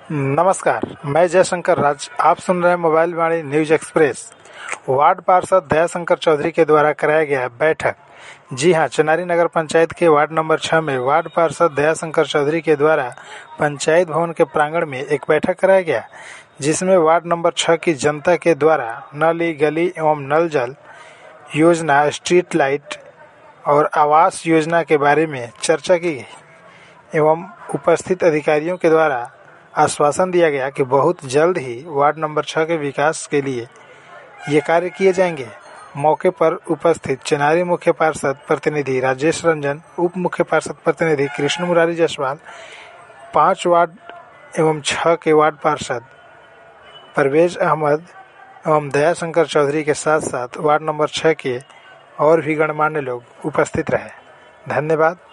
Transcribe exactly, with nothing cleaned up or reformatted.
नमस्कार, मैं जयशंकर राज। आप सुन रहे हैं mobile Vani news express. Ward पार्षद दयाशंकर चौधरी के द्वारा कराया गया बैठक। जी हां, चुनारी नगर पंचायत के वार्ड नंबर छह में वार्ड पार्षद दयाशंकर चौधरी के द्वारा पंचायत भवन के प्रांगण में एक बैठक कराया गया, जिसमें वार्ड नंबर छह की जनता के द्वारा नली गली एवं नल जल योजना, स्ट्रीट लाइट और आवास योजना के बारे में चर्चा की गई एवं उपस्थित अधिकारियों के द्वारा आश्वासन दिया गया कि बहुत जल्द ही वार्ड नंबर छह के विकास के लिए ये कार्य किए जाएंगे। मौके पर उपस्थित चुनारी मुख्य पार्षद प्रतिनिधि राजेश रंजन, उप मुख्य पार्षद प्रतिनिधि कृष्ण मुरारी जायसवाल, पांच वार्ड एवं छह के वार्ड पार्षद परवेज अहमद एवं दयाशंकर चौधरी के साथ साथ वार्ड नंबर छह के और भी गणमान्य लोग उपस्थित रहे। धन्यवाद।